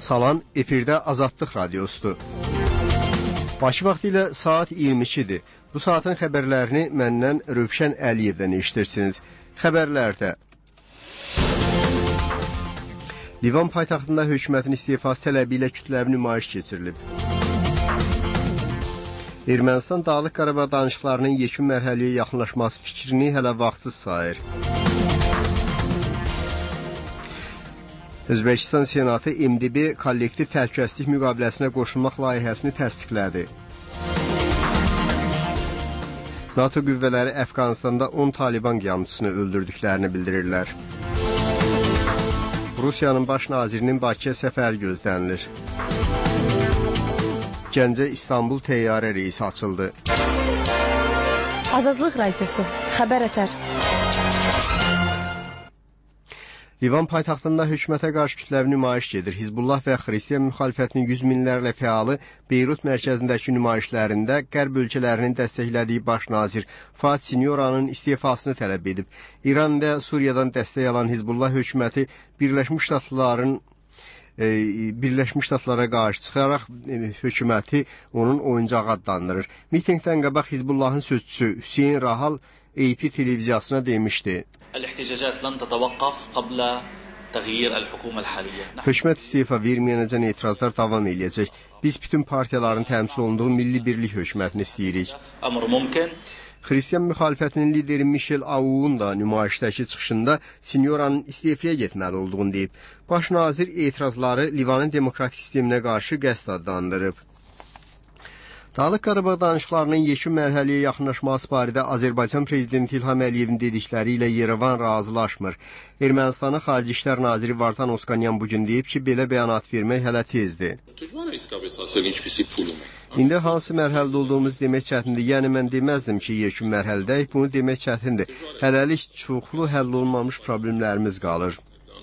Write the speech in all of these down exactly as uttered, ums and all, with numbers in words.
Salam, efirdə Azadlıq Radiosudur. Bakı vaxtı ilə saat iyirmi ikidir. Bu saatın xəbərlərini məndən Rövşən Əliyevdən eşitirsiniz. Xəbərlərdə Livan paytaxtında hökumətin istifası tələbi ilə kütləvi nümayiş keçirilib. Ermənistan Dağlıq Qarabağ danışıqlarının yekun mərhələyə yaxınlaşması fikrini hələ vaxtsız sayır. Özbəkistan Senatı M D B kollektiv təhlükəsizlik müqaviləsinə qoşulmaq layihəsini təsdiqlədi. NATO qüvvələri Əfqanistanda on Taliban qiyamçısını öldürdüklərini bildirirlər. Rusiyanın baş nazirinin Bakıya səfəri gözlənilir. Gəncə İstanbul təyyarə reysi açıldı. Azadlıq Radiosu, xəbər ətər. Livan paytaxtında hökumətə qarşı kütləvi nümayiş gedir. Hizbullah və Xristiyan müxalifətinin yüz minlərlə fəalı Beyrut mərkəzindəki nümayişlərində Qərb ölkələrinin dəstəklədiyi baş nazir Fuad Sinyoranın istifasını tələb edib. İran və Suriyadan dəstək alan Hizbullah hökuməti Birləşmiş Ştatların e, Birləşmiş Ştatlara qarşı çıxaraq e, hökuməti onun oyuncağı adlandırır. Mitingdən qabaq Hizbullahın sözçüsü Hüseyin Rahal A P televiziyasına demişdi. Hökumət istifa verməyənəcən etirazlar davam edəcək. Biz bütün partiyaların təmsil olunduğu milli birlik hökumətini istəyirik. Xristiyan müxalifətinin lideri Michel Aoun da nümayişdəki çıxışında Sinyoranın istifaya getməli olduğunu deyib. Baş nazir etirazları Livanın demokratik sisteminə qarşı qəsd adlandırıb. Dağlıq Qarabağ danışıqlarının yekun mərhələyə yaxınlaşması barədə Azərbaycan Prezidenti İlham Əliyevin dedikləri ilə Yerevan razılaşmır. Ermənistanın Xarici İşlər Naziri Vartan Oskanyan bugün deyib ki, belə bəyanat vermək hələ tezdir. İndi hansı mərhələdə olduğumuz demək çətindir. Yəni mən deməzdim ki, yekun mərhələdəyik, bunu demək çətindir. Hələlik çoxlu həll olmamış problemlərimiz qalır.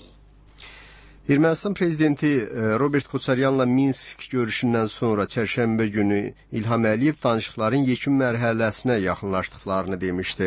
Ermənistan prezidenti Robert Koçaryanla Minsk görüşündən sonra çərşənbə günü İlham Əliyev danışıqların yekun mərhələsinə yaxınlaşdıqlarını demişdi.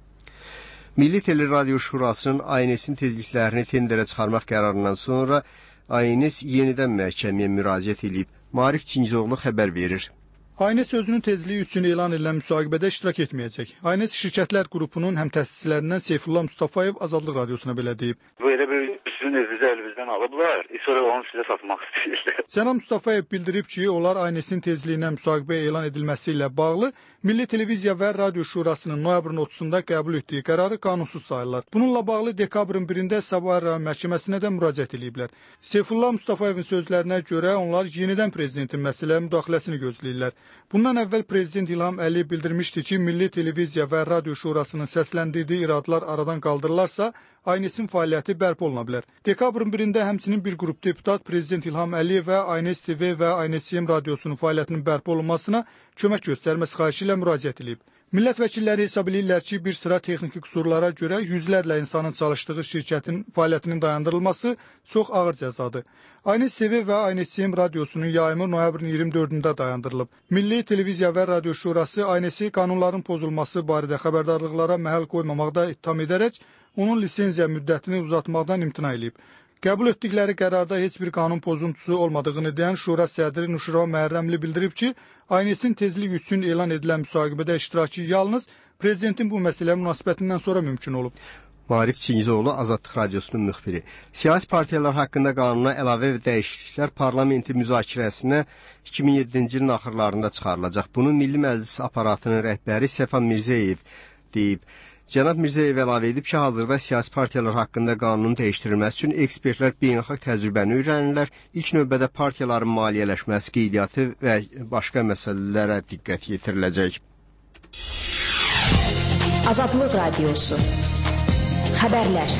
Milli Teleradio Şurasının A N S-in tezliklərini tenderə çıxarmaq qərarından sonra A N S yenidən məhkəməyə müraciət edib. Maarif Çingizoğlu xəbər verir. A N S özünün tezliyi üçün elan edilən müsahibədə iştirak etməyəcək. A N S Şirkətlər Qrupunun həm təsisçilərindən Seyfullah Mustafayev Azadlıq Radiosuna belə deyib. Bu elə bir sizin evinizə əlinizdən alıblar, sonra onu sizə satmaq istəyirlər. Sənan Mustafayev bildirib ki, onlar A N S-in tezliyinə müsahibə elan edilməsi ilə bağlı Milli Televiziya və Radio Şurasının noyabrın otuzunda qəbul etdiyi qərarı qanunsuz sayırlar. Bununla bağlı dekabrın birində Sabah rayon məhkəməsinə də müraciət ediblər. Seyfullah Mustafayevin sözlərinə görə onlar yenidən prezidentin məsələyə müdaxiləsini gözləyirlər. Bundan əvvəl Prezident İlham Əliyev bildirmişdi ki, Milli Televiziya və Radio Şurasının səsləndirdiyi iradlar aradan qaldırılarsa, A N S-in fəaliyyəti bərpa oluna bilər. Dekabrın birində həmçinin bir qrup deputat Prezident İlham Əliyev və A N S T V və A N S M radiosunun fəaliyyətinin bərpa olunmasına kömək göstərməsi xahişi ilə müraciət edib. Millət vəkilləri hesab edirlər ki, bir sıra texniki qüsurlara görə yüzlərlə insanın çalışdığı şirkətin fəaliyyətinin dayandırılması çox ağır cəzadır. A N S T V və A N S M radiosunun yayımı noyabrın iyirmi dördündə dayandırılıb. Milli Televiziya və Radio Şurası A N S-i qanunların pozulması barədə xəbərdarlıqlara məhəl qoymamaqda ittiham edərək onun lisenziya müddətini uzatmaqdan imtina edib. Qəbul etdikləri qərarda heç bir qanun pozuntusu olmadığını deyən Şura sədri Nuşra Məhərrəmli bildirib ki, A N S-in tezlik üçün elan edilən müsahibədə iştirakı yalnız prezidentin bu məsələ münasibətindən sonra mümkün olub. Maarif Çingizoğlu Azadlıq Radiosunun müxbiri. Siyasi partiyalar haqqında qanuna əlavə və dəyişikliklər parlamenti müzakirəsinə iki min yeddinci ilin axırlarında çıxarılacaq. Bunu Milli Məclis aparatının rəhbəri Səfan Mirzəyev deyib. Cənab Mirzəyev əlavə edib ki, hazırda siyasi partiyalar haqqında qanunun dəyişdirilməsi üçün ekspertlər beynəlxalq təcrübəni öyrənirlər. İlk növbədə partiyaların maliyyələşməsi, qeydiyyatı və başqa məsələlərə diqqət yetiriləcək. Azadlıq Radiosu. Xəbərlər.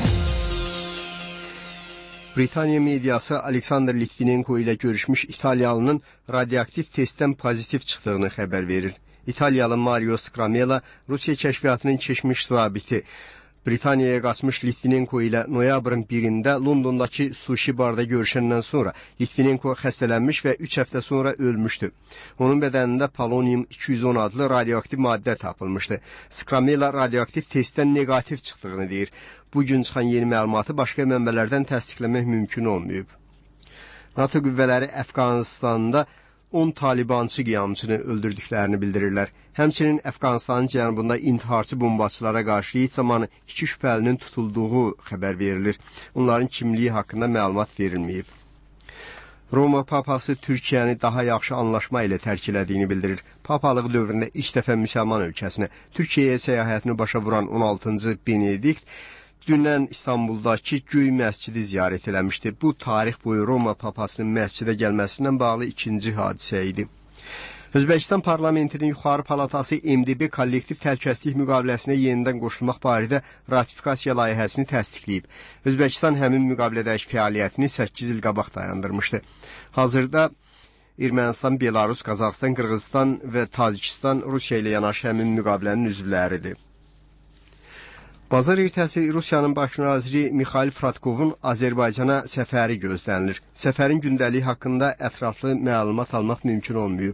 Britaniya mediası Aleksandr Litvinenko ilə görüşmüş İtaliyalının radioaktiv testdən pozitiv çıxdığını xəbər verir. İtaliyalı Mario Scramella, Rusiya kəşfiyyatının keçmiş zabiti, Britaniyaya qaçmış Litvinenko ilə noyabrın birində Londondakı sushi barda görüşəndən sonra Litvinenko xəstələnmiş və üç həftə sonra ölmüşdü. Onun bədənində polonium iki yüz on adlı radioaktiv maddə tapılmışdı. Scramella radioaktiv testdən negativ çıxdığını deyir. Bugün çıxan yeni məlumatı başqa mənbələrdən təsdiqləmək mümkün olmayıb. NATO qüvvələri Əfqanistanda on talibançı qiyamçını öldürdüklərini bildirirlər. Həmçinin Əfqanistanın cənubunda intiharçı bombaçılara qarşı reyd zamanı iki şübhəlinin tutulduğu xəbər verilir. Onların kimliyi haqqında məlumat verilməyib. Roma papası Türkiyəni daha yaxşı anlaşma ilə tərk elədiyini bildirir. Papalığı dövründə ilk dəfə müsəlman ölkəsinə Türkiyəyə səyahətini başa vuran on altıncı Benedikt dünən İstanbuldakı Göy məscidi ziyarət eləmişdi. Bu, tarix boyu Roma papasının məscidə gəlməsindən bağlı ikinci hadisə idi. Özbəkistan parlamentinin yuxarı palatası M D B kollektiv təhlükəsizlik müqaviləsinə yenidən qoşulmaq barədə ratifikasiya layihəsini təsdiqləyib. Özbəkistan həmin müqavilədəki fəaliyyətini səkkiz il qabaq dayandırmışdı. Hazırda Ermənistan, Belarus, Qazaxıstan, Qırğızstan və Tacikistan Rusiya ilə yanaşı həmin müqavilənin üzvləridir. Bazar ertəsi Rusiyanın baş naziri Mikhail Fradkovun Azərbaycana səfəri gözlənilir. Səfərin gündəliyi haqqında ətraflı məlumat almaq mümkün olmayıb.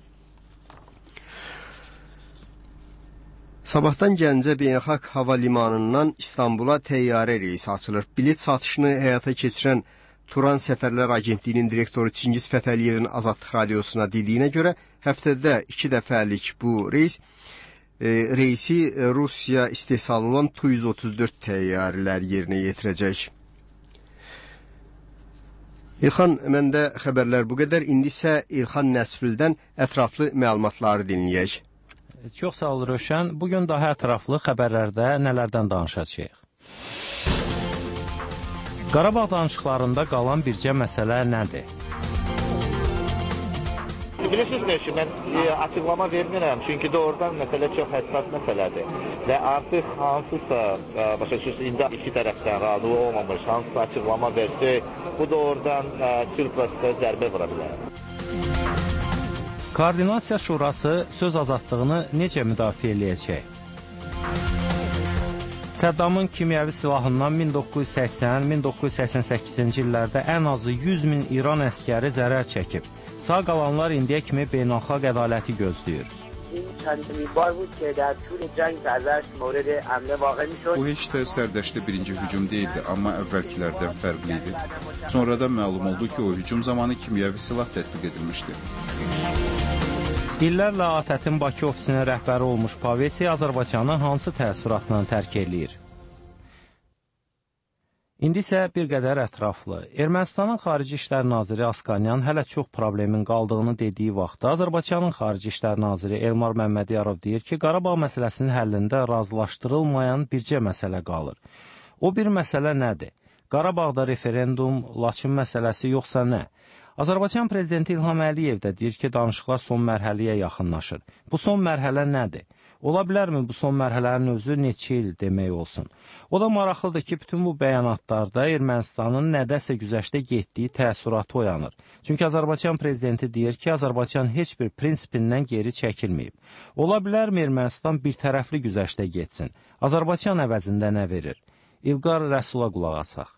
Sabahdan Gəncə Beynəlxalq Hava Limanından İstanbula təyyarə reysi açılır. Bilet satışını həyata keçirən Turan Səfərlər Agentliyinin direktoru Çingiz Fətəliyevin Azadlıq Radiosuna dediyinə görə həftədə iki dəfəlik bu reys e, reysi Rusiya istehsalı olan Tu yüz otuz dörd təyyarələr yerinə yetirəcək. İlxan, məndə xəbərlər bu qədər. İndi isə İlxan Nəsfildən ətraflı məlumatları dinləyək. Çox sağ ol Rövşən. Bugün daha ətraflı xəbərlərdə nələrdən danışacağıq? Qarabağ danışıqlarında qalan bircə məsələ nədir? Bilirsiniz ne ki, mən e, açıqlama vermirəm, çünki doğrudan məsələ çox həssas məsələdir və artıq hansısa, e, başa düşürsünüz, indi iki tərəfdən razı olmamış, hansısa açıqlama versə, bu doğrudan e, sülh prosesə zərbə vura bilər. Koordinasiya Şurası söz azadlığını necə müdafiə eləyəcək? Səddamın kimyəvi silahından min doqquz yüz səksən min doqquz yüz səksən səkkizinci illərdə ən azı yüz min İran əskəri zərər çəkib. Sağ qalanlar indiyə kimi beynəlxalq ədaləti gözləyir. Bu heç də sərdəşdə birinci hücum deyildi, amma əvvəlkilərdən fərqli idi. Sonradan məlum oldu ki, o hücum zamanı kimyəvi silah tətbiq edilmişdi. İllərlə A T Ə T-in Bakı ofisinin rəhbəri olmuş Pavesi Azərbaycanı hansı təəssüratla tərk eləyir? İndi isə bir qədər ətraflı. Ermənistanın Xarici İşlər Naziri Askanyan hələ çox problemin qaldığını dediyi vaxtda Azərbaycanın Xarici İşlər Naziri Elmar Məmmədiyarov deyir ki, Qarabağ məsələsinin həllində razılaşdırılmayan bircə məsələ qalır. O bir məsələ nədir? Qarabağda referendum, Laçın məsələsi yoxsa nə? Azərbaycan Prezidenti İlham Əliyev də deyir ki, danışıqlar son mərhələyə yaxınlaşır. Bu son mərhələ nədir? Ola bilərmi bu son mərhələnin özü neçə il demək olsun? O da maraqlıdır ki, bütün bu bəyanatlarda Ermənistanın nədəsə güzəştə getdiyi təəssüratı oyanır. Çünki Azərbaycan Prezidenti deyir ki, Azərbaycan heç bir prinsipindən geri çəkilməyib. Ola bilərmi Ermənistan bir tərəfli güzəştə getsin? Azərbaycan əvəzində nə verir? İlqar Rəsula qulaq asaq.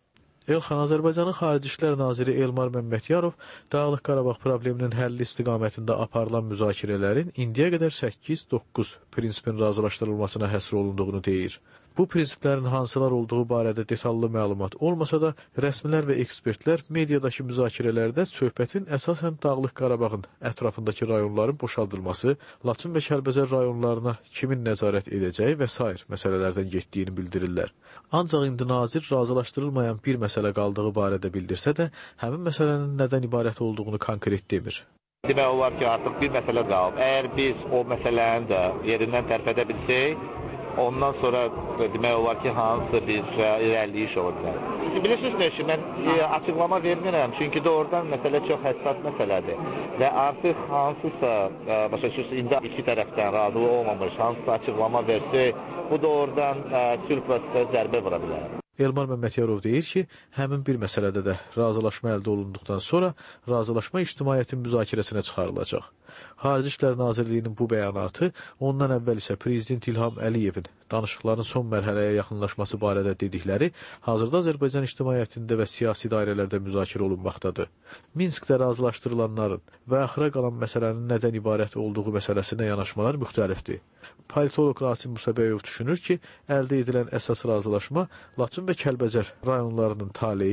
Elxan, Azərbaycanın Xarici İşlər Naziri Elmar Məmmədiyarov Dağlıq Qarabağ probleminin həlli istiqamətində aparılan müzakirələrin indiyə qədər səkkiz doqquz prinsipin razılaşdırılmasına həsr olunduğunu deyir. Bu prinsiplərin hansılar olduğu barədə detallı məlumat olmasa da, rəsmilər və ekspertlər mediadakı müzakirələrdə söhbətin əsasən Dağlıq Qarabağın ətrafındakı rayonların boşaldılması, Laçın və Kəlbəcər rayonlarına kimin nəzarət edəcəyi və sair məsələlərdən getdiyini bildirirlər. Ancaq indi nazir razılaşdırılmayan bir məsələ qaldığı barədə bildirsə də, həmin məsələnin nədən ibarət olduğunu konkret demir. Demək olar ki, artıq bir məsələ qalıb. Əgər biz o məsələni də yerindən tərpədə bilsək, ondan sonra demək olar ki, hansısa bir irəliyiş ola bilər. Bilirsiniz ne ki, mən e, açıqlama vermirəm, çünki doğrudan məsələ çox həssas məsələdir və artıq hansısa, e, başa düşürsünüz, indi iki tərəfdən razı olmamış, hansısa açıqlama versə, bu doğrudan e, sülh prosesə zərbə vura bilər. Elmar Məmmədiyarov deyir ki, həmin bir məsələdə də razılaşma əldə olunduqdan sonra razılaşma ictimaiyyətin müzakirəsinə çıxarılacaq. Xarici İşlər Nazirliyinin bu bəyanatı, ondan əvvəl isə Prezident İlham Əliyevin danışıqların son mərhələyə yaxınlaşması barədə dedikləri hazırda Azərbaycan ictimaiyyətində və siyasi dairələrdə müzakirə olunmaqdadır. Minskdə razılaşdırılanların və axıra qalan məsələnin nədən ibarət olduğu məsələsinə yanaşmalar müxtəlifdir. Politolog Rasim Musabəyov düşünür ki, əldə edilən əsas razılaşma Laçın və Kəlbəcər rayonlarının taleyi,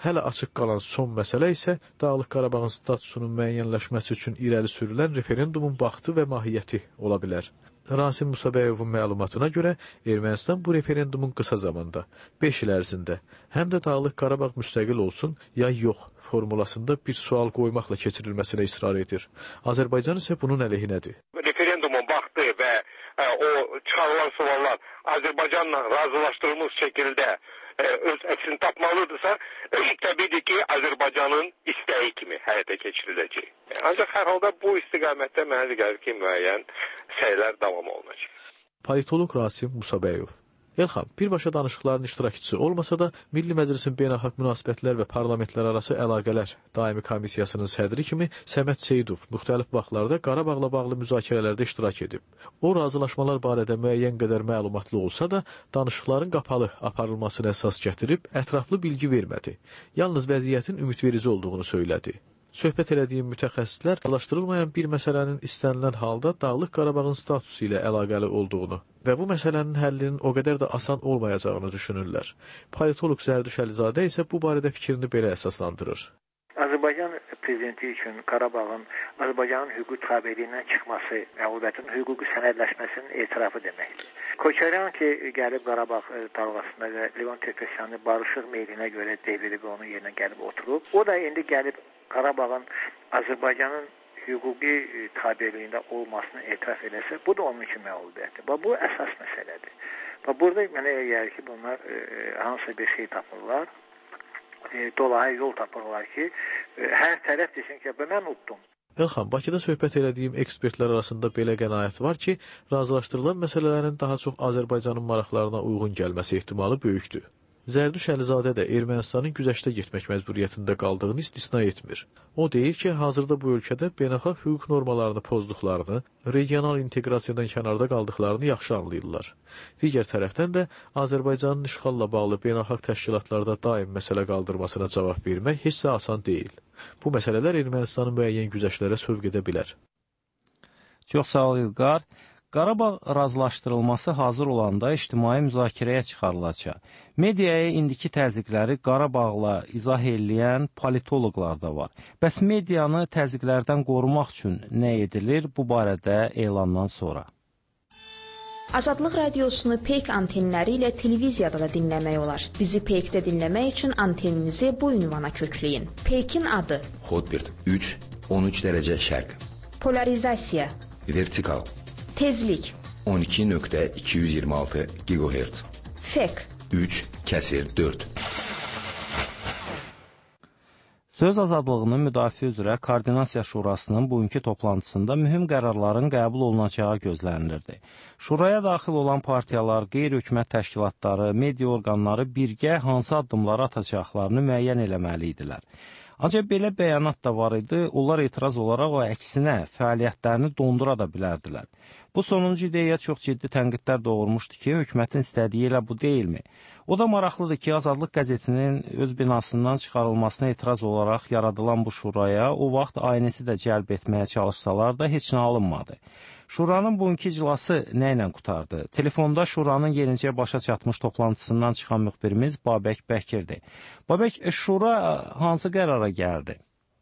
Hələ açıq qalan son məsələ isə Dağlıq Qarabağın statusunun müəyyənləşməsi üçün irəli sürülən referendumun vaxtı və mahiyyəti ola bilər. Rasim Musabəyevin məlumatına görə Ermənistan bu referendumun qısa zamanda, beş il ərzində, həm də Dağlıq Qarabağ müstəqil olsun, ya yox formulasında bir sual qoymaqla keçirilməsinə israr edir. Azərbaycan isə bunun əleyhinədir. Referendumun vaxtı və ə, o çıxarılan suallar Azərbaycanla razılaşdırılmış şəkildə ə, öz əksini tapmalıdırsa, təbii ki, Azərbaycanın istəyi kimi həyata keçiriləcək. Ancaq hər halda bu istiqamətdə mənə gəlir ki, müəyyən səylər davam olunacaq. Politolog Rasim Musabəyov. Elxan, birbaşa danışıqların iştirakçısı olmasa da Milli Məclisin Beynəlxalq Münasibətlər və Parlamentlərarası Əlaqələr Daimi Komissiyasının sədri kimi Səməd Seyidov müxtəlif vaxtlarda Qarabağla bağlı müzakirələrdə iştirak edib. O, razılaşmalar barədə müəyyən qədər məlumatlı olsa da, danışıqların qapalı aparılmasına əsas gətirib, ətraflı bilgi vermədi. Yalnız vəziyyətin ümidverici olduğunu söylədi. Söhbət elədiyim mütəxəssislər araşdırılmayan bir məsələnin istənilən halda Dağlıq Qarabağın statusu ilə əlaqəli olduğunu və bu məsələnin həllinin o qədər də asan olmayacağını düşünürlər. Politolog Zərdüş Əlizadə isə bu barədə fikrini belə əsaslandırır. Azərbaycan prezidenti üçün Qarabağın Azərbaycanın hüquq tabeliyindən çıxması, məlumatın hüquqi sənədləşməsinin etirafı deməkdir. Koçaryan ki, gəlib Qarabağ dalğasında və Levon Terkesyanı barışıq meylinə görə devirib onun yerinə gəlib oturub. O da indi gəlib Qarabağın Azərbaycanın hüquqi tabeliyində olmasını etiraf eləsə, bu da onun üçün məlumatdır. Bu əsas məsələdir. Burada mənə gəlir ki, bunlar e, hansı bir şey tapırlar, e, dolayı yol tapırlar ki, e, hər tərəf desin ki, mən utdum. Elxan, Bakıda söhbət elədiyim ekspertlər arasında belə qənaət var ki, razılaşdırılan məsələlərin daha çox Azərbaycanın maraqlarına uyğun gəlməsi ehtimalı böyükdür. Zərdüş Əlizadə də Ermənistanın güzəştə getmək məcburiyyətində qaldığını istisna etmir. O deyir ki, hazırda bu ölkədə beynəlxalq hüquq normalarını pozduqlarını, regional inteqrasiyadan kənarda qaldıqlarını yaxşı anlayırlar. Digər tərəfdən də Azərbaycanın işğalla bağlı beynəlxalq təşkilatlarda daim məsələ qaldırmasına cavab vermək heç də asan deyil. Bu məsələlər Ermənistanın müəyyən güzəştlərə sövq edə bilər. Çox sağ ol İlqar. Qarabağ razılaşdırılması hazır olanda ictimai müzakirəyə çıxarılacaq. Mediaya indiki təzyiqləri Qarabağla izah eləyən politoloqlar da var. Bəs medianı təzyiqlərdən qorumaq üçün nə edilir bu barədə elandan sonra? Azadlıq radiosunu Peyk antenləri ilə televiziyada da dinləmək olar. Bizi Peykdə dinləmək üçün anteninizi bu ünvana kökləyin. Peykin adı Hotbird üç on üç dərəcə şərq. Polarizasiya Vertikal Tezlik on iki nöqtə iki yüz iyirmi altı gigahertz. Fek üç kəsir dörd. Söz azadlığının müdafiə üzrə Koordinasiya Şurasının bugünkü toplantısında mühüm qərarların qəbul olunacağı gözlənilirdi. Şuraya daxil olan partiyalar, qeyri-hökumət təşkilatları, media orqanları birgə hansı addımları atacaqlarını müəyyən eləməli idilər. Ancaq belə bəyanat da var idi, onlar etiraz olaraq o əksinə fəaliyyətlərini dondura da bilərdilər. Bu sonuncu ideya çox ciddi tənqidlər doğurmuşdu ki, hökumətin istədiyi elə bu deyilmi? O da maraqlıdır ki, Azadlıq qəzetinin öz binasından çıxarılmasına etiraz olaraq yaradılan bu şuraya o vaxt A N S-i də cəlb etməyə çalışsalar da heç nə alınmadı. Şuranın bugünkü iclası nə ilə qutardı? Telefonda Şuranın yenicə başa çatmış toplantısından çıxan müxbirimiz Babək Bəkirdir. Babək, Şura hansı qərara gəldi?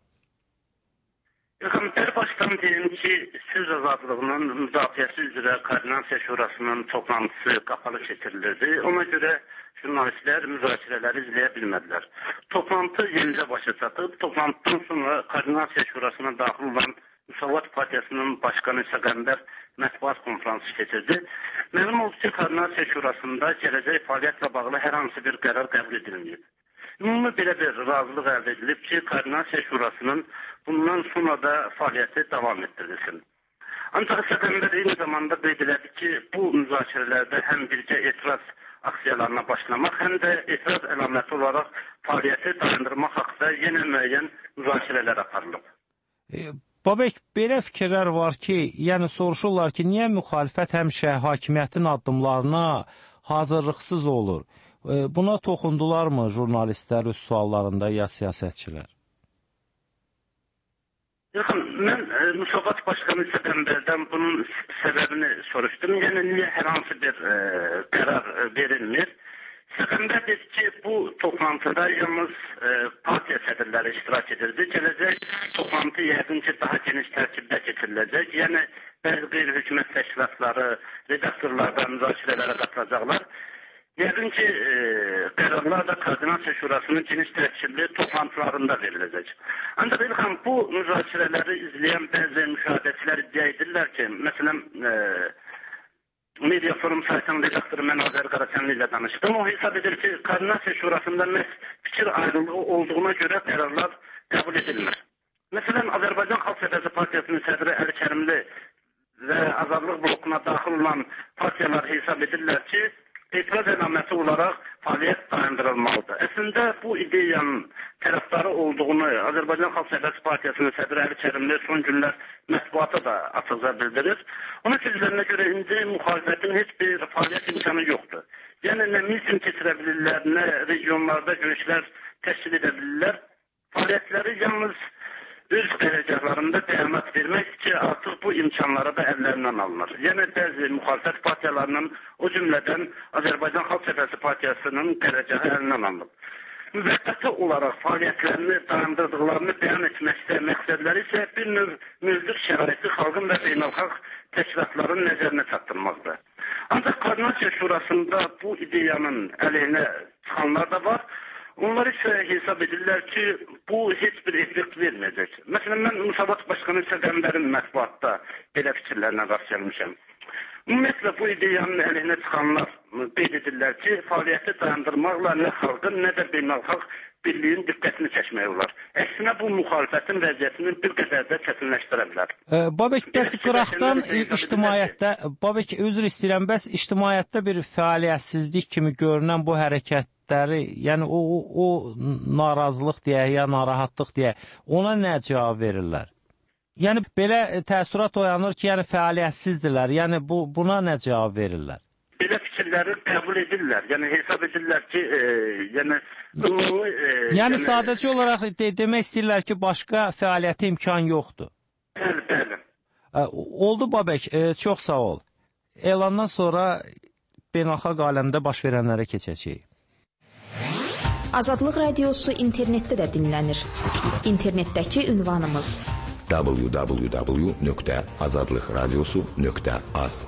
Yaxın, başdan deyim ki, söz azadlığının müdafiəsi üzrə Koordinasiya Şurasının toplantısı qapalı keçirilirdi. Ona görə jurnalistlər müzakirələri izləyə bilmədilər. Toplantı yenicə başa çatıb, toplantıdan sonra Koordinasiya Şurasına daxil olan Müsavat Partiyasının başqanı Səqəndər mətbuat konfransı keçirdi. Məlum oldu ki, Koordinasiya Şurasında gələcək fəaliyyətlə bağlı hər hansı bir qərar qəbul edilməyib. Ümumi belə bir razılıq əldə edilib ki, Koordinasiya Şurasının bundan sonra da fəaliyyəti davam etdirilsin. Ancaq Səqəndər eyni zamanda qeyd elədi ki, bu müzakirələrdə həm bircə etiraz aksiyalarına başlamaq, həm də etiraz əlaməti olaraq fəaliyyəti dayandırmaq haqqında yenə müəyyən müzakirələr aparılıb. E Babək, belə fikirlər var ki, yəni soruşurlar ki, niyə müxalifət həmişə hakimiyyətin addımlarına hazırlıqsız olur? Buna toxundularmı jurnalistlər öz suallarında ya siyasətçilər? Yaxın, mən e, Müsavat Başqanı Səqəndərdən bunun səbəbini soruşdum. Yəni, niyə hər hansı bir e, qərar verilmir? Səbəbdir ki, bu toplantıda yalnız e, partiya sədrləri iştirak edirdi. Gələcək toplantı yəqin ki, daha geniş tərkibdə keçiriləcək. Yəni, bəzi qeyri-hökumət təşkilatları, redaktorlar və müzakirələrə qatılacaqlar. Yəqin ki, e, qərarlar da Koordinasiya Şurasının geniş tərkibli toplantılarında veriləcək. Ancaq İlham, bu müzakirələri izləyən bəzi müşahidəçilər iddia edirlər ki, məsələn, e, Media Forum saytının redaktoru mən Azər Qaraçanlı ilə danışdım. O hesab edir ki, Koordinasiya Şurasında məhz fikir ayrılığı olduğuna görə qərarlar qəbul edilmir. Məsələn, Azərbaycan Xalq Cəbhəsi Partiyasının sədri Əli Kərimli və Azadlıq blokuna daxil olan partiyalar hesab edirlər ki, etiraz əlaməti olaraq fəaliyyət dayandırılmalıdır. Əslində, bu ideyanın tərəfdarı olduğunu Azərbaycan Xalq Cəbhəsi Partiyasının sədri Əli Kərimli son günlər mətbuata da açıqca bildirir. Onun sözlərinə görə indi müxalifətin heç bir fəaliyyət imkanı yoxdur. Yəni, nə miting keçirə bilirlər, nə regionlarda görüşlər təşkil edə bilirlər. Fəaliyyətləri yalnız öz qərargahlarında təminat vermək ki, artıq bu imkanlara da əllərindən alınır. Yəni, bəzi müxalifət partiyalarının, o cümlədən Azərbaycan Xalq Cəbhəsi Partiyasının qərargahı əlindən alınıb. Müvəqqəti olaraq fəaliyyətlərini dayandırdıqlarını bəyan etməkdə məqsədləri isə bir növ mövcud şəraiti xalqın və beynəlxalq təşkilatların nəzərinə çatdırmaqdır. Ancaq Koordinasiya Şurasında bu ideyanın əleyhinə çıxanlar da var. Onlar isə hesab edirlər ki, bu heç bir effekt verməyəcək. Məsələn, mən Müsavat Başqanı Səqəmbərin mətbuatda belə fikirlərinə rast gəlmişəm. Ümumiyyətlə, bu ideyanın əleyhinə çıxanlar qeyd edirlər ki, fəaliyyəti dayandırmaqla nə xalqın, nə də beynəlxalq birliyin diqqətini çəkmək olar. Əksinə, bu müxalifətin vəziyyətini bir qədər də çətinləşdirə bilər. Babək, bəs qıraqdan ictimaiyyətdə, Babək, üzr istəyirəm, bəs ictimaiyyətdə bir fəaliyyətsizlik kimi görünən bu hərəkətləri, yəni o, o, o narazılıq deyək, ya narahatlıq deyək, ona nə cavab verirlər? Yəni, belə təəssürat oyanır ki, yəni fəaliyyətsizdirlər, yəni bu, buna nə cavab verirlər? Belə fikirləri qəbul edirlər. Yəni, hesab edirlər ki, e, yəni... Ümumi, e, yəni, yəni, sadəcə olaraq de, demək istəyirlər ki, başqa fəaliyyətə imkan yoxdur. Bəli, bəli. E, oldu, Babək, e, çox sağ ol. Elandan sonra beynəlxalq aləmdə baş verənlərə keçəcəyik. Azadlıq Radiosu internetdə də dinlənir. İnternetdəki ünvanımız w w w nöqtə azadlıqradiosu nöqtə az.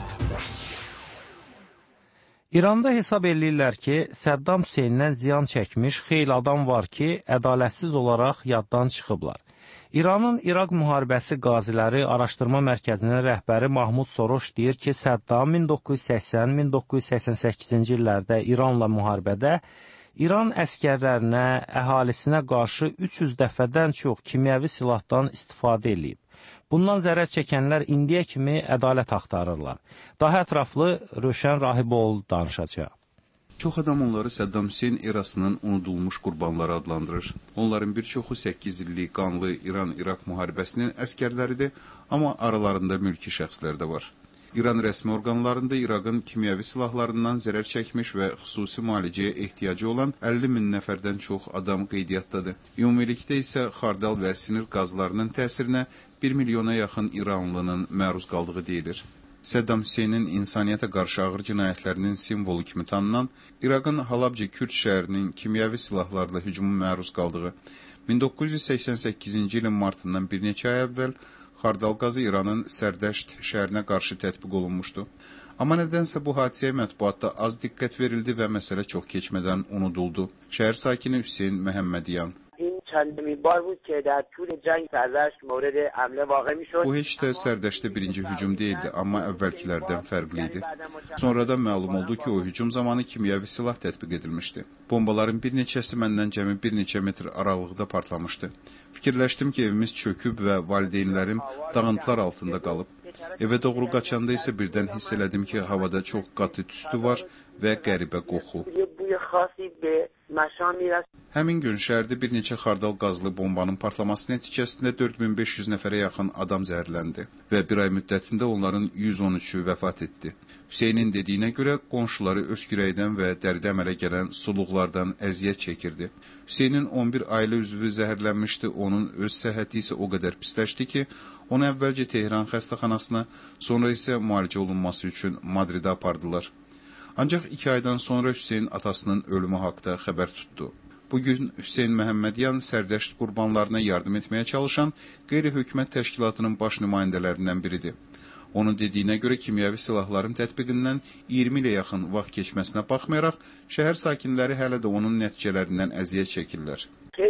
İranda hesab edirlər ki, Səddam Hüseynindən ziyan çəkmiş xeyli adam var ki, ədalətsiz olaraq yaddan çıxıblar. İranın İraq müharibəsi qaziləri araşdırma mərkəzinin rəhbəri Mahmud Soroş deyir ki, Səddam min doqquz yüz səksən min doqquz yüz səksən səkkizinci illərdə İranla müharibədə İran əskərlərinə, əhalisinə qarşı üç yüz dəfədən çox kimyəvi silahdan istifadə edib. Bundan zərər çəkənlər indiyə kimi ədalət axtarırlar. Daha ətraflı Rövşən Rahiboğlu danışacaq. Çox adam onları Səddam Hüseyn erasının unudulmuş qurbanları adlandırır. Onların bir çoxu səkkiz illik qanlı İran-İraq müharibəsinin əskərləridir, amma aralarında mülki şəxslər də var. İran rəsmi orqanlarında İraqın kimyəvi silahlarından zərər çəkmiş və xüsusi müalicəyə ehtiyacı olan əlli min nəfərdən çox adam qeydiyyatdadır. Ümumilikdə isə xardal və sinir qazlarının təsirinə bir milyona yaxın İranlının məruz qaldığı deyilir. Səddam Hüseynin insaniyyətə qarşı ağır cinayətlərinin simvolu kimi tanınan İraqın Halabca Kürd şəhərinin kimyəvi silahlarla hücuma məruz qaldığı min doqquz yüz səksən səkkizinci ilin martından bir neçə ay əvvəl xardal qazı İranın Sərdəşt şəhərinə qarşı tətbiq olunmuşdu. Amma nədənsə bu hadisəyə mətbuatda az diqqət verildi və məsələ çox keçmədən unuduldu. Şəhər sakini Hüseyn Məhəmmədiyan. Bu heç də Sərdəşdə birinci hücum deyildi, amma əvvəlkilərdən fərqli idi. Sonradan məlum oldu ki, o hücum zamanı kimyəvi silah tətbiq edilmişdi. Bombaların bir neçəsi məndən cəmi bir neçə metr aralıqda partlamışdı. Fikirləşdim ki, evimiz çöküb və valideynlərim dağıntılar altında qalıb. Evə doğru qaçanda isə birdən hiss elədim ki, havada çox qatı tüstü var və qəribə qoxu. Həmin gün şəhərdə bir neçə xardal qazlı bombanın partlaması nəticəsində dörd min beş yüz nəfərə yaxın adam zəhərləndi və bir ay müddətində onların yüz on üçü vəfat etdi. Hüseynin dediyinə görə qonşuları öskürəkdən və dəridə əmələ gələn suluqlardan əziyyət çəkirdi. Hüseynin on bir ailə üzvü zəhərlənmişdi, onun öz səhhəti isə o qədər pisləşdi ki, onu əvvəlcə Tehran xəstəxanasına, sonra isə müalicə olunması üçün Madridə apardılar. Ancaq iki aydan sonra Hüseyn atasının ölümü haqda xəbər tutdu. Bugün Hüseyn Məhəmmədyan sərdaşlıq qurbanlarına yardım etməyə çalışan qeyri-hökumət təşkilatının baş nümayəndələrindən biridir. Onun dediyinə görə kimyəvi silahların tətbiqindən iyirmi ilə yaxın vaxt keçməsinə baxmayaraq, şəhər sakinləri hələ də onun nəticələrindən əziyyət çəkirlər.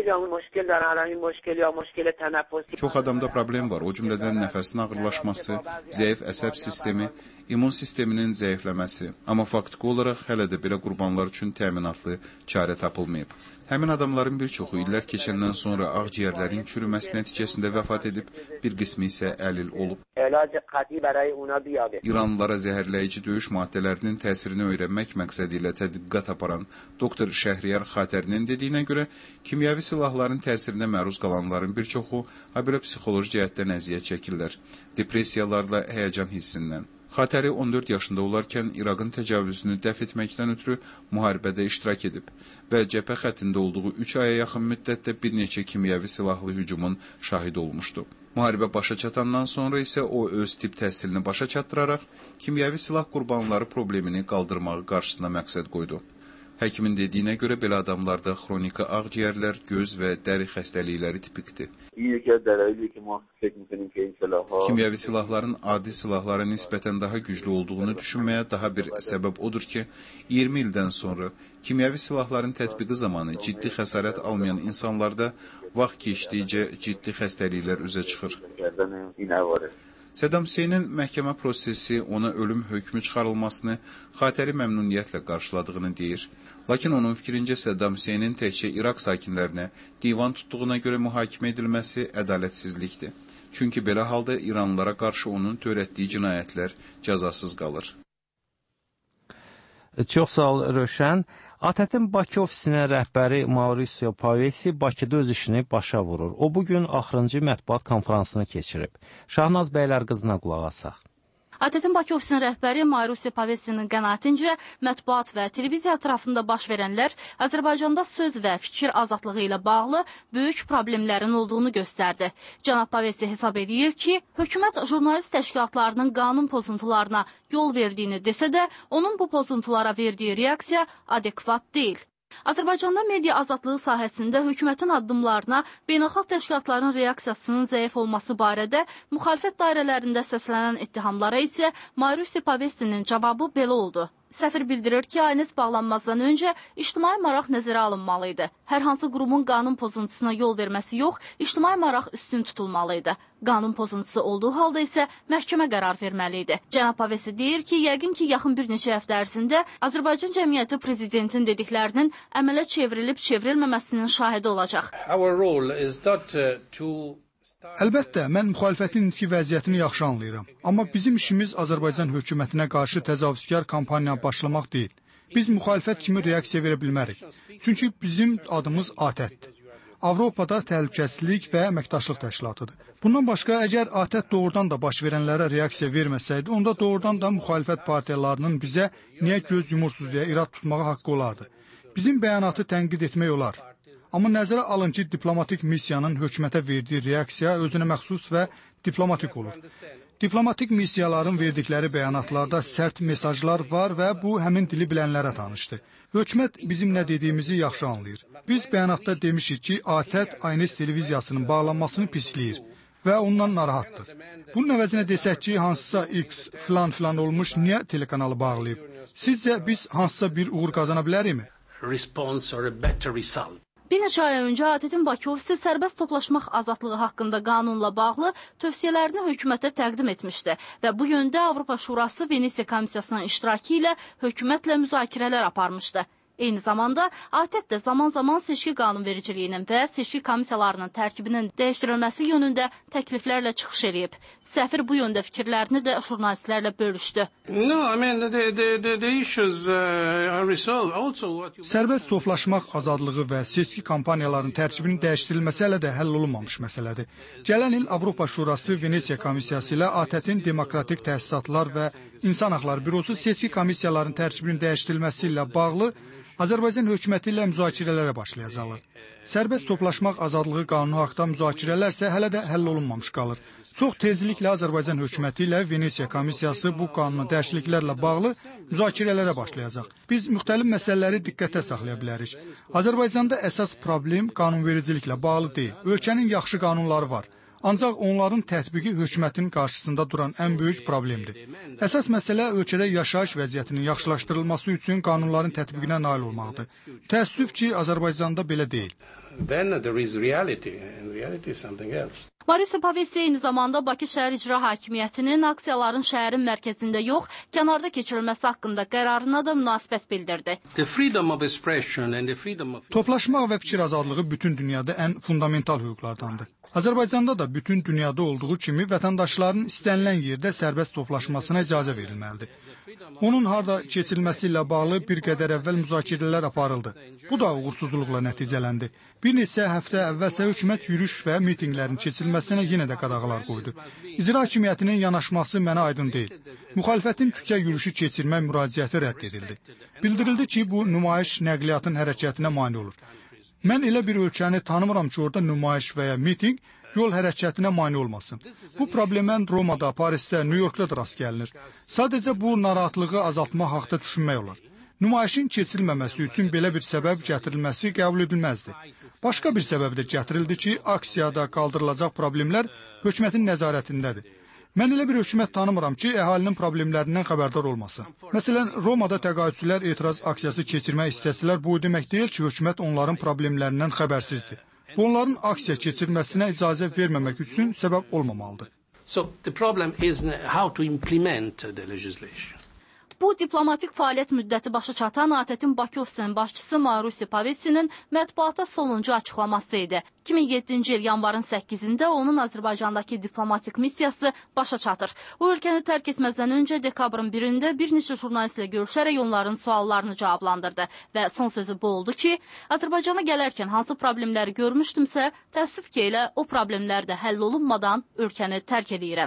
Çox adamda problem var, o cümlədən nəfəsin ağırlaşması, zəif əsəb sistemi, immun sisteminin zəifləməsi. Amma faktiki olaraq hələ də belə qurbanlar üçün təminatlı çarə tapılmayıb. Həmin adamların bir çoxu illər keçəndən sonra ağciyərlərin çürüməsi nəticəsində vəfat edib, bir qismi isə əlil olub. İranlılara zəhərləyici döyüş maddələrinin təsirini öyrənmək məqsədi ilə tədqiqat aparan doktor Şəhriyar Xatərinin dediyinə görə, kimyəvi silahların təsirinə məruz qalanların bir çoxu habelə psixoloji cəhətdən əziyyət çəkirlər, depressiyalarla həyəcan hissindən. Xatəri on dörd yaşında olarkən İraqın təcavüzünü dəf etməkdən ötürü müharibədə iştirak edib və cəbhə xəttində olduğu üç aya yaxın müddətdə bir neçə kimyəvi silahlı hücumun şahidi olmuşdu. Müharibə başa çatandan sonra isə o öz tibb təhsilini başa çatdıraraq kimyəvi silah qurbanları problemini qaldırmağı qarşısına məqsəd qoydu. Həkimin dediyinə görə belə adamlarda xroniki ağciyərlər, göz və dəri xəstəlikləri tipikdir. Kimyəvi silahların adi silahlara nisbətən daha güclü olduğunu düşünməyə daha bir səbəb odur ki, iyirmi ildən sonra kimyəvi silahların tətbiqi zamanı ciddi xəsarət almayan insanlarda vaxt keçdikcə ciddi xəstəliklər üzə çıxır. Səddam Hüseynin məhkəmə prosesi ona ölüm hökmü çıxarılmasını Xatəri məmnuniyyətlə qarşıladığını deyir. Lakin onun fikrincə Səddam Hüseynin təkcə İraq sakinlərinə divan tutduğuna görə mühakimə edilməsi ədalətsizlikdir. Çünki belə halda İranlılara qarşı onun törətdiyi cinayətlər cəzasız qalır. Çox sağ ol, Rövşən. A T T-in Bakı ofisinin rəhbəri Mauricio Pavesi Bakıda öz işini başa vurur. O, bugün axırıncı mətbuat konferansını keçirib. Şahnaz bəylər qızına qulaq asaq. A T T-in Bakı ofisinin rəhbəri Mauricio Pavesinin qənaətincə mətbuat və televiziya ətrafında baş verənlər Azərbaycanda söz və fikir azadlığı ilə bağlı böyük problemlərin olduğunu göstərdi. Cənab Pavesi hesab edir ki, hökumət jurnalist təşkilatlarının qanun pozuntularına yol verdiyini desə də, onun bu pozuntulara verdiyi reaksiya adekvat deyil. Azərbaycanda media azadlığı sahəsində hökumətin addımlarına beynəlxalq təşkilatların reaksiyasının zəif olması barədə müxalifət dairələrində səslənən ittihamlara isə Mauricio Pavesinin cavabı belə oldu. Səfir bildirir ki, A N S bağlanmazdan öncə ictimai maraq nəzərə alınmalıydı. Hər hansı qurumun qanun pozuntusuna yol verməsi yox, ictimai maraq üstün tutulmalıydı. Qanun pozuntusu olduğu halda isə məhkəmə qərar verməli idi. Cənab Pavesi deyir ki, yəqin ki, yaxın bir neçə həftə ərzində Azərbaycan cəmiyyəti prezidentin dediklərinin əmələ çevrilib çevrilməməsinin şahidi olacaq. Əlbəttə, mən müxalifətin indiki vəziyyətini yaxşı anlayıram. Amma bizim işimiz Azərbaycan hökumətinə qarşı təcavüzkar kampaniya başlamaq deyil. Biz müxalifət kimi reaksiya verə bilmərik. Çünki bizim adımız A T T-dir. Avropada təhlükəsizlik və əməkdaşlıq təşkilatıdır. Bundan başqa, əgər A T T doğrudan da baş verənlərə reaksiya verməsəydi, onda doğrudan da müxalifət partiyalarının bizə niyə göz yumursuz deyə irad tutmağa haqqı olardı. Bizim bəyanatı tənqid etmək olar. Amma nəzərə alın ki, diplomatik missiyanın hökumətə verdiyi reaksiya özünə məxsus və diplomatik olur. Diplomatik missiyaların verdikləri bəyanatlarda sərt mesajlar var və bu həmin dili bilənlərə tanışdır. Hökumət bizim nə dediyimizi yaxşı anlayır. Biz bəyanatda demişik ki, A T T A N S televiziyasının bağlanmasını pisləyir və ondan narahatdır. Bunun əvəzinə desək ki, hansısa X filan filan olmuş, niyə telekanalı bağlayıb? Sizcə biz hansısa bir uğur qazana bilərikmi? Bir neçə ay öncə A T T-in Bakı ofisi sərbəst toplaşmaq azadlığı haqqında qanunla bağlı tövsiyələrini hökumətə təqdim etmişdi və bu yöndə Avropa Şurası Venesiya Komissiyasının iştirakı ilə hökumətlə müzakirələr aparmışdı. Eyni zamanda A T T də zaman-zaman seçki qanunvericiliyinin və seçki komissiyalarının tərkibinin dəyişdirilməsi yönündə təkliflərlə çıxış edib. Səfir bu yöndə fikirlərini də jurnalistlərlə bölüşdü. Sərbəst toplaşmaq azadlığı və seçki kampaniyalarının tərkibinin dəyişdirilməsi hələ də həll olunmamış məsələdir. Gələn il Avropa Şurası Venesiya Komissiyası ilə A T T-in demokratik təsisatlar və İnsan Haqları Bürosu seçki komissiyalarının tərkibinin dəyişdirilməsi ilə bağlı Azərbaycan hökuməti ilə müzakirələrə başlayacaqlar. Sərbəst toplaşmaq azadlığı qanunu haqqında müzakirələr isə hələ də həll olunmamış qalır. Çox tezliklə Azərbaycan hökuməti ilə Venesiya komissiyası bu qanuna dəyişikliklərlə bağlı müzakirələrə başlayacaq. Biz müxtəlif məsələləri diqqətə saxlaya bilərik. Azərbaycanda əsas problem qanunvericiliklə bağlı deyil. Ölkənin yaxşı qanunları var. Ancaq onların tətbiqi hökumətin qarşısında duran ən böyük problemdir. Əsas məsələ ölkədə yaşayış vəziyyətinin yaxşılaşdırılması üçün qanunların tətbiqinə nail olmaqdır. Təəssüf ki, Azərbaycanda belə deyil. Mauricio Pavesi eyni zamanda Bakı Şəhər İcra Hakimiyyətinin aksiyaların şəhərin mərkəzində yox, kənarda keçirilməsi haqqında qərarına da münasibət bildirdi. Toplaşmaq və fikir azadlığı bütün dünyada ən fundamental hüquqlardandır. Azərbaycanda da bütün dünyada olduğu kimi vətəndaşların istənilən yerdə sərbəst toplaşmasına icazə verilməlidir. Onun harda keçirilməsi ilə bağlı bir qədər əvvəl müzakirələr aparıldı. Bu da uğursuzluqla nəticələndi. Bir neçə həftə əvvəlsə hökumət yürüyüş və mitinqlərin keçirilməsinə yenə də qadağalar qoydu. İcra hakimiyyətinin yanaşması mənə aydın deyil. Müxalifətin küçə yürüyüşü keçirmək müraciəti rədd edildi. Bildirildi ki, bu nümayiş nəqliyyatın hərəkətinə mane olur. Mən elə bir ölkəni tanımıram ki, orada nümayiş və ya miting yol hərəkətinə mane olmasın. Bu problemə Romada, Parisdə, New Yorkda da rast gəlinir. Sadəcə bu narahatlığı azaltmaq haqda düşünmək olar. Nümayişin keçirilməməsi üçün belə bir səbəb gətirilməsi qəbul edilməzdir. Başqa bir səbəb də gətirildi ki, aksiyada qaldırılacaq problemlər hökumətin nəzarətindədir. Mən elə bir hökumət tanımıram ki, əhalinin problemlərindən xəbərdar olmasın. Məsələn, Romada təqaüdçülər etiraz aksiyası keçirmək istəsələr, bu demək deyil ki, hökumət onların problemlərindən xəbərsizdir. Bu, onların aksiya keçirməsinə icazə verməmək üçün səbəb olmamalıdır. So, the problem is how to implement the legislation. Bu, diplomatik fəaliyyət müddəti başa çatan A T T-in Bakı ofisinin başçısı Mauricio Pavesinin mətbuata sonuncu açıqlaması idi. iki min yeddinci il yanvarın səkkizində onun Azərbaycandakı diplomatik missiyası başa çatır. O, ölkəni tərk etməzdən öncə dekabrın birində bir neçə jurnalistlə görüşərək onların suallarını cavablandırdı və son sözü bu oldu ki, Azərbaycana gələrkən hansı problemləri görmüşdümsə, təəssüf ki, elə o problemlər də həll olunmadan ölkəni tərk edirəm.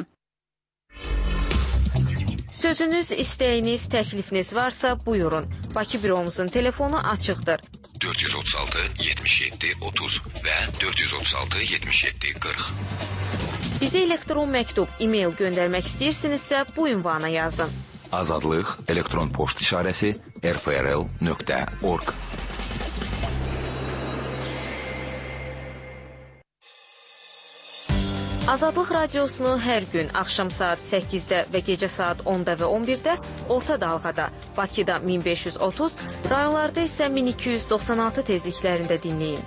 Sözünüz, istəyiniz, təklifiniz varsa buyurun. Bakı büromuzun telefonu açıqdır. dörd yüz otuz altı yetmiş yeddi otuz və dörd yüz otuz altı yetmiş yeddi qırx. Bizə elektron məktub, e-mail göndərmək istəyirsinizsə bu ünvana yazın. Azadlıq elektron poçt işarəsi r f r l nöqtə org. Azadlıq radiosunu hər gün axşam saat səkkizdə və gecə saat onda və on birdə orta dalğada, Bakıda min beş yüz otuz, rayonlarda isə min iki yüz doxsan altı tezliklərində dinləyin.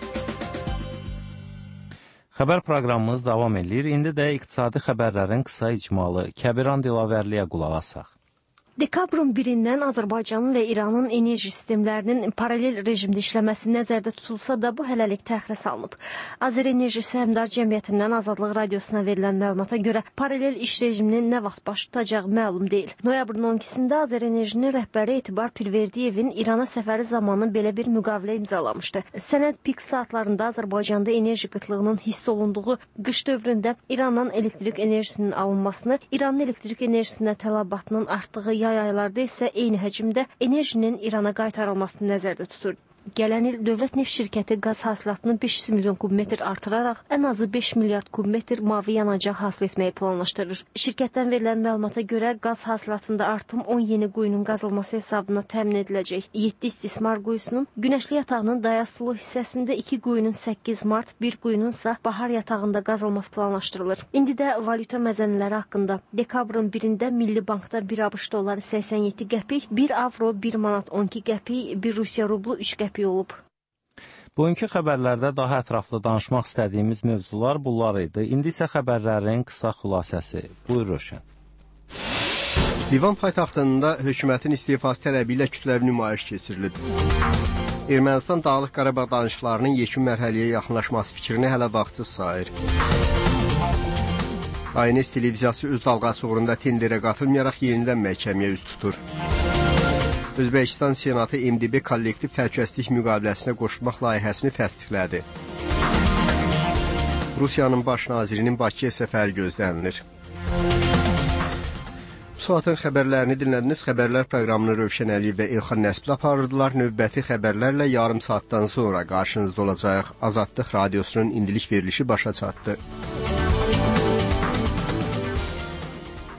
Xəbər proqramımız davam edir. İndi də iqtisadi xəbərlərin qısa icmalı. Kəbiran Dilavərliyə qulaq asaq. Dekabrın birindən Azərbaycanın və İranın enerji sistemlərinin paralel rejimdə işləməsi nəzərdə tutulsa da bu hələlik təxirə salınıb. Azərenerji Səhmdar Cəmiyyətindən Azadlıq Radiosuna verilən məlumata görə paralel iş rejiminin nə vaxt baş tutacağı məlum deyil. Noyabrın on ikisində Azərenerjinin rəhbəri Etibar Pirverdiyevin İrana səfəri zamanı belə bir müqavilə imzalamışdı. Sənəd pik saatlarında Azərbaycanda enerji qıtlığının hiss olunduğu qış dövründə İrandan elektrik enerjisinin alınmasını, İranın elektrik enerjisinə tələbatının artdığı yay aylarda isə eyni həcmdə enerjinin İrana qaytarılmasını nəzərdə tutur. Gələn il Dövlət Neft Şirkəti qaz hasilatını beş yüz milyon kubmetr artıraraq ən azı beş milyard kubmetr mavi yanacaq hasil etməyi planlaşdırır. Şirkətdən verilən məlumata görə qaz hasilatında artım on yeni quyunun qazılması hesabına təmin ediləcək. yeddi istismar quyusunun günəşli yatağının dayaz sulu hissəsində iki quyunun səkkiz mart, bir quyunun isə bahar yatağında qazılması planlaşdırılır. İndi də valyuta məzənələri haqqında. Dekabrın birində Milli Bankda bir ABŞ doları səksən yeddi qəpik, bir avro bir manat on iki qəpik, bir Rusiya rublu üç qəpik olub. Bugünkü xəbərlərdə daha ətraflı danışmaq istədiyimiz mövzular bunlar idi. İndi isə xəbərlərin qısa xülasəsi. Buyur Röşən. Livan paytaxtında hökumətin istifası tələbi ilə kütləvi nümayiş keçirilib. Ermənistan Dağlıq Qarabağ danışıqlarının yekun mərhələyə yaxınlaşması fikrini hələ vaxtsız sayır. A N S televiziyası öz dalğası uğrunda tenderə qatılmayaraq yenidən məhkəməyə üz tutur. Özbəkistan Senatı M D B kollektiv təhlükəsizlik müqaviləsinə qoşulmaq layihəsini təsdiqlədi. Rusiyanın baş nazirinin Bakıya səfəri gözlənilir. Bu saatın xəbərlərini dinlədiniz. Xəbərlər proqramını Rövşən Əliyev və İlxan Nəsibli aparırdılar. Növbəti xəbərlərlə yarım saatdan sonra qarşınızda olacaq. Azadlıq Radiosunun indilik verilişi başa çatdı.